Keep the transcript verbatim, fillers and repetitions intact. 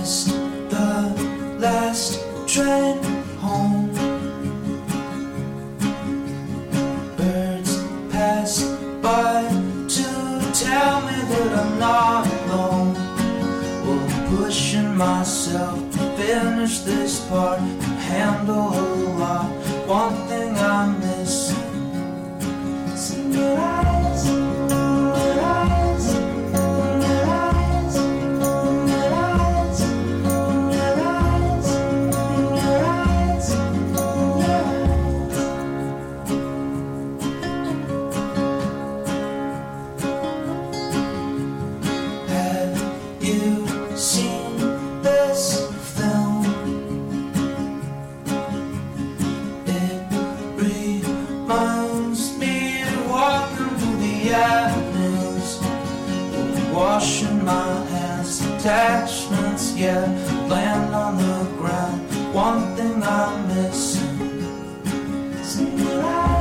missed the last train home. Birds pass by to tell me that I'm not alone. Well, I'm pushing myself to finish this part and handle a lot. One thing I'm missing is in your eyes, in your eyes, in your eyes, in your eyes, in your eyes, in your eyes, in your eyes. Have you seen this film? Reminds me of walking through the avenues, washing my hands, attachments, yeah, land on the ground. One thing I'm missing is in your eyes.